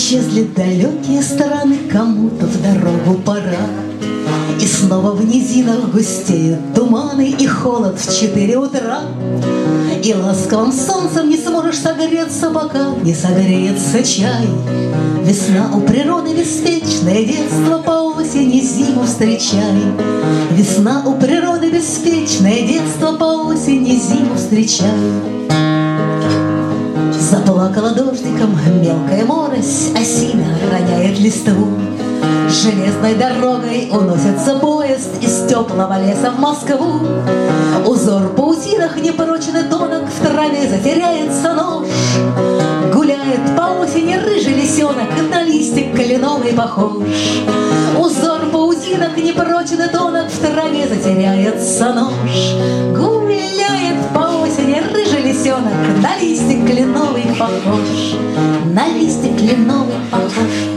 Исчезли далекие страны, кому-то в дорогу пора. И снова в низинах густеют туманы и холод в 4 утра. И ласковым солнцем не сможешь согреться, пока не согреется чай. Весна у природы беспечная, детство по осени зиму встречай. Весна у природы беспечная, детство по осени зиму встречай. Заплакала дождиком мелкая морось, осина роняет листву. Железной дорогой уносится поезд из теплого леса в Москву. Узор паутинах непрочный тонок, в траве затеряется нож. Гуляет по осени рыжий лисенок, на листик кленовый похож. Узор паутинах непрочный тонок, в траве затеряется нож. Гуляет по осени рыжий лисенок, на листик кленовый похож. На листик кленовый похож.